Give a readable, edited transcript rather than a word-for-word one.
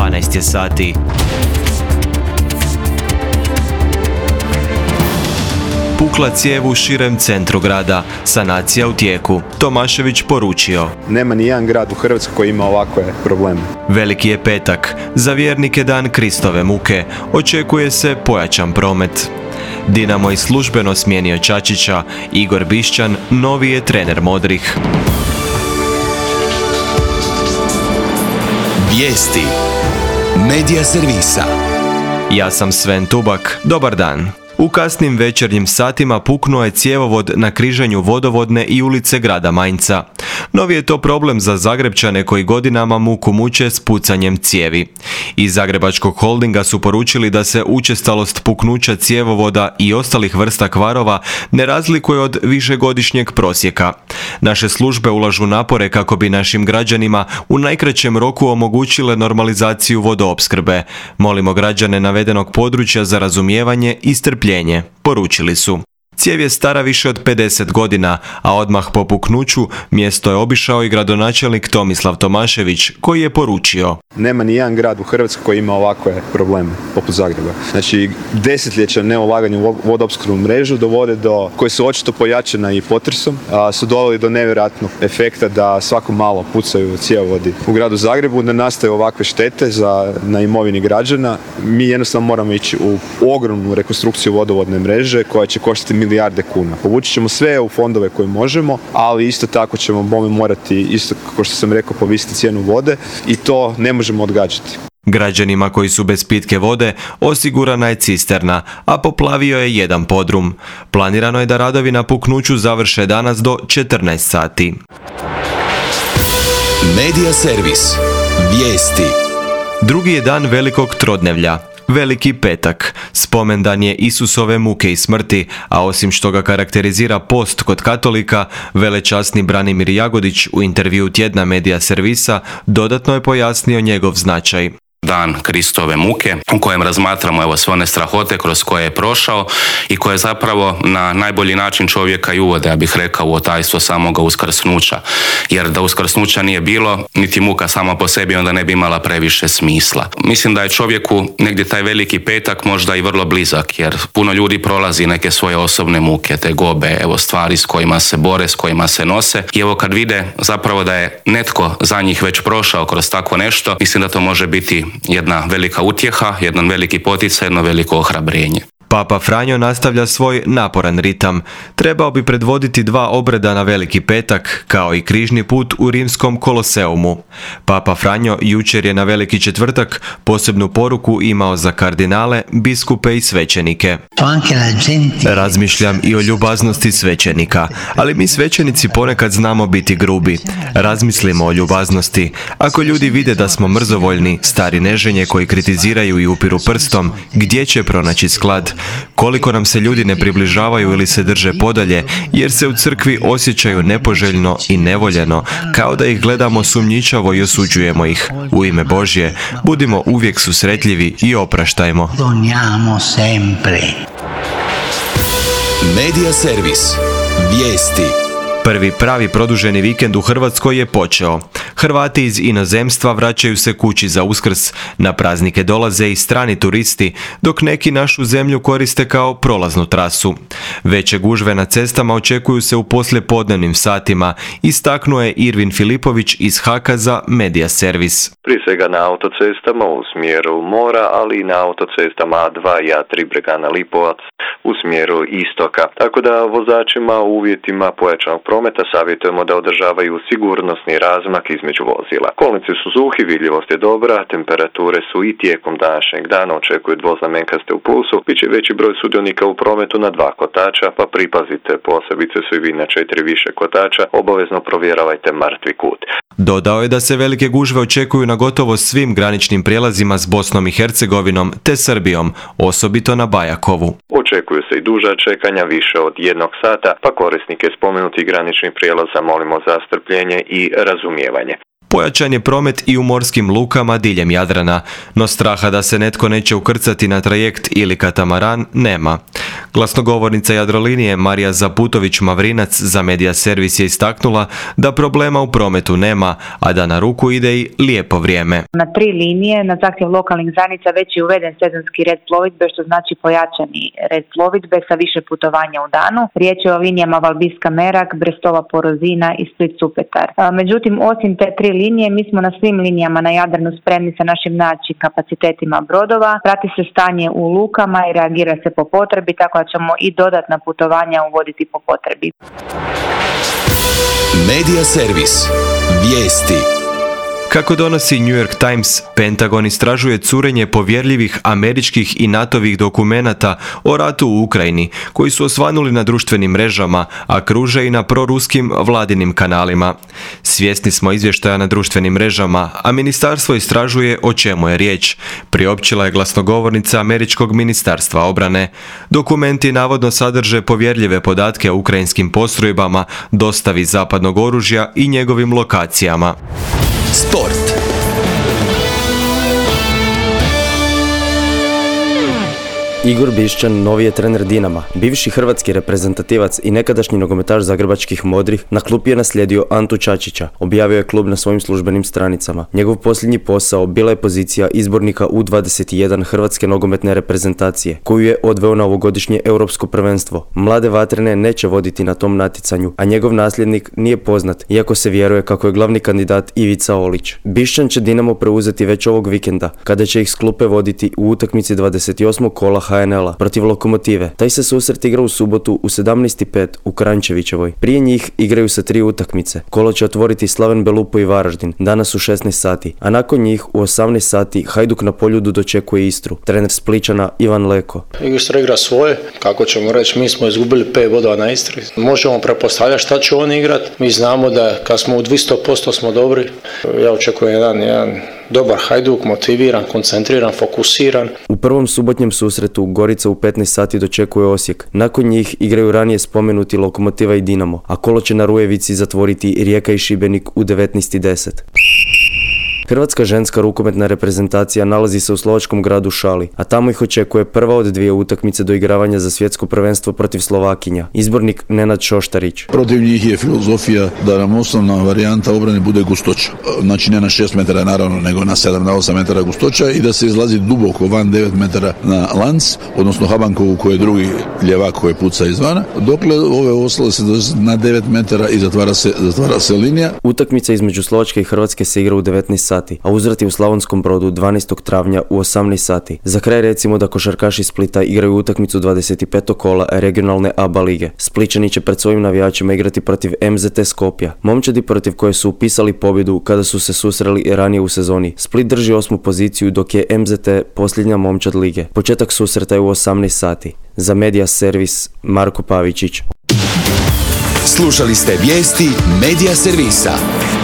12 je sati. Pukla cijev u širem centru grada. Sanacija u tijeku. Tomašević poručio. Nema ni jedan grad u Hrvatskoj koji ima ovakve probleme. Veliki je petak. Za vjernike dan Kristove muke. Očekuje se pojačan promet. Dinamo je službeno smijenio Čačića. Igor Bišćan novi je trener modrih. Vijesti Medija servisa. Ja sam Sven Tubak. Dobar dan. U kasnim večernjim satima puknuo je cjevovod na križanju vodovodne i ulice grada Mainza. Novi je to problem za Zagrepčane koji godinama muku muče s pucanjem cijevi. Iz Zagrebačkog holdinga su poručili da se učestalost puknuća cjevovoda i ostalih vrsta kvarova ne razlikuje od višegodišnjeg prosjeka. Naše službe ulažu napore kako bi našim građanima u najkraćem roku omogućile normalizaciju vodoopskrbe. Molimo građane navedenog područja za razumijevanje i strpljenje, poručili su. Cijev je stara više od 50 godina, a odmah po puknuću mjesto je obišao i gradonačelnik Tomislav Tomašević, koji je poručio. Nema ni jedan grad u Hrvatskoj koji ima ovakve probleme, poput Zagreba. Znači, desetljeća neulaganja u vodoopskrbnu mrežu dovode do, koje su očito pojačana i potresom, su doveli do nevjerojatnog efekta da svako malo pucaju cjevovodi u gradu Zagrebu, da nastaju ovakve štete na imovini građana. Mi jednostavno moramo ići u ogromnu rekonstrukciju vodovodne mreže koja će koštati milijarde kuna. Povući ćemo sve EU fondove koje možemo, ali isto tako ćemo morati, isto kao što sam rekao, povisiti cijenu vode i to ne možemo odgađati. Građanima koji su bez pitke vode osigurana je cisterna, a poplavio je jedan podrum. Planirano je da radovi na puknuću završe danas do 14 sati. Medija servis. Vijesti. Drugi je dan Velikog Trodnevlja. Veliki petak. Spomendan je Isusove muke i smrti, a osim što ga karakterizira post kod katolika, velečasni Branimir Jagodić u intervjuu tjedna Medija servisa dodatno je pojasnio njegov značaj. Dan Kristove muke u kojem razmatramo sve one strahote kroz koje je prošao i koje zapravo na najbolji način čovjeka i uvode, ja bih rekao, u tajstvo samoga uskrsnuća. Jer da uskrsnuća nije bilo, niti muka sama po sebi onda ne bi imala previše smisla. Mislim da je čovjeku negdje taj veliki petak možda i vrlo blizak, jer puno ljudi prolazi neke svoje osobne muke, tegobe, stvari s kojima se bore, s kojima se nose. I kad vide zapravo da je netko za njih već prošao kroz tako nešto, mislim da to može biti jedna velika utjeha, jedan veliki poticaj, jedno veliko ohrabrenje. Papa Franjo nastavlja svoj naporan ritam. Trebao bi predvoditi 2 obreda na Veliki petak, kao i križni put u rimskom Koloseumu. Papa Franjo jučer je na Veliki četvrtak posebnu poruku imao za kardinale, biskupe i svećenike. Razmišljam i o ljubaznosti svećenika, ali mi svećenici ponekad znamo biti grubi. Razmislimo o ljubaznosti. Ako ljudi vide da smo mrzovoljni, stari neženje koji kritiziraju i upiru prstom, gdje će pronaći sklad? Koliko nam se ljudi ne približavaju ili se drže podalje, jer se u crkvi osjećaju nepoželjno i nevoljeno, kao da ih gledamo sumnjičavo i osuđujemo ih. U ime Božje, budimo uvijek susretljivi i opraštajmo. Medija servis. Vijesti. Prvi pravi produženi vikend u Hrvatskoj je počeo. Hrvati iz inozemstva vraćaju se kući za Uskrs, na praznike dolaze i strani turisti, dok neki našu zemlju koriste kao prolaznu trasu. Veće gužve na cestama očekuju se u poslijepodnevnim satima, istaknuo je Irvin Filipović iz HAK-a za Medija servis. Prije svega na autocestama u smjeru mora, ali i na autocestama A2 i A3 Bregana Lipovac u smjeru istoka. Tako da vozačima u uvjetima pojačanog prometa savjetujemo da održavaju sigurnosni razmak između vozila. Kolnici su suhi, vidljivost je dobra, temperature su i tijekom današnjeg dana očekuju dvoznamenkaste u plusu, bit će veći broj sudionika u prometu na 2 kotača, pa pripazite, posebice su i vi na 4 više kotača, obavezno provjeravajte mrtvi kut. Dodao je da se velike gužve očekuju na gotovo svim graničnim prijelazima s Bosnom i Hercegovinom te Srbijom, osobito na Bajakovu. Očekuju se i duža čekanja, više od 1 sata, pa korisnike spomenutih graničnih prijelaza molimo za strpljenje i razumijevanje. Pojačan je promet i u morskim lukama diljem Jadrana, no straha da se netko neće ukrcati na trajekt ili katamaran nema. Glasnogovornica Jadrolinije Marija Zaputović-Mavrinac za Media Servis je istaknula da problema u prometu nema, a da na ruku ide i lijepo vrijeme. Na 3 linije na zahtjev lokalnih zajednica već je uveden sezonski red plovidbe, što znači pojačani red plovidbe sa više putovanja u danu. Riječ je o linijama Valbiska-Merak, Brestova-Porozina i Split-Supetar. Međutim, osim te 3 linije, mi smo na svim linijama na Jadranu spremni sa našim kapacitetima brodova. Prati se stanje u lukama i reagira se po potrebi, tako da ćemo i dodatna putovanja uvoditi po potrebi. Media Servis. Vijesti. Kako donosi New York Times, Pentagon istražuje curenje povjerljivih američkih i NATO-vih dokumenata o ratu u Ukrajini, koji su osvanuli na društvenim mrežama, a kruže i na proruskim vladinim kanalima. Svjesni smo izvještaja na društvenim mrežama, a ministarstvo istražuje o čemu je riječ, priopćila je glasnogovornica Američkog ministarstva obrane. Dokumenti navodno sadrže povjerljive podatke o ukrajinskim postrojbama, dostavi zapadnog oružja i njegovim lokacijama. Sport. Igor Bišćan novi je trener Dinama. Bivši hrvatski reprezentativac i nekadašnji nogometaš zagrebačkih Modrih na klub je naslijedio Antu Čačića, objavio je klub na svojim službenim stranicama. Njegov posljednji posao bila je pozicija izbornika U21 hrvatske nogometne reprezentacije, koju je odveo na ovogodišnje europsko prvenstvo. Mlade vatrene neće voditi na tom natjecanju, a njegov nasljednik nije poznat, iako se vjeruje kako je glavni kandidat Ivica Olić. Bišćan će Dinamo preuzeti već ovog vikenda, kada će ih s klupe voditi u utakmici 28. kola HNL-a protiv Lokomotive. Taj se susret igra u subotu u 17:05 u Kranjčevićevoj. Prije njih igraju se 3 utakmice. Kolo će otvoriti Slaven Belupo i Varaždin danas u 16 sati, a nakon njih u 18 sati Hajduk na Poljudu dočekuje Istru. Trener Spličana Ivan Leko. Istra igra svoje, kako ćemo reći, mi smo izgubili 5 bodova na Istri. Možemo pretpostavljati šta će oni igrati. Mi znamo da kad smo u 200% smo dobri. Ja očekujem jedan dobar Hajduk, motiviran, koncentriran, fokusiran. U prvom subotnjem susretu Gorica u 15 sati dočekuje Osijek. Nakon njih igraju ranije spomenuti Lokomotiva i Dinamo, a kolo će na Rujevici zatvoriti Rijeka i Šibenik u 19:10. Hrvatska ženska rukometna reprezentacija nalazi se u slovačkom gradu Šali, a tamo ih očekuje prva od 2 utakmice do igravanja za svjetsko prvenstvo protiv Slovakinja. Izbornik Nenad Šoštarić. Protiv njih je filozofija da nam osnovna varijanta obrane bude gustoća. Znači ne na 6 metara naravno, nego na 7 na 8 metara gustoća i da se izlazi duboko van 9 metara na lanc, odnosno Habankovu koji je drugi ljevak koji puca izvana, dokle ove ostale se na 9 metara i zatvara se linija. Utakmica između Slovačke i Hrvatske se igra u 19 sati, a uzvrat je u Slavonskom Brodu 12. travnja u 18 sati. Za kraj recimo da košarkaši Splita igraju utakmicu 25. kola regionalne ABA lige. Spličani će pred svojim navijačima igrati protiv MZT Skopja, momčadi protiv koje su upisali pobjedu kada su se susreli ranije u sezoni. Split drži 8. poziciju dok je MZT posljednja momčad lige. Početak susreta je u 18 sati. Za Media Servis Marko Pavičić. Slušali ste vijesti Media Servisa.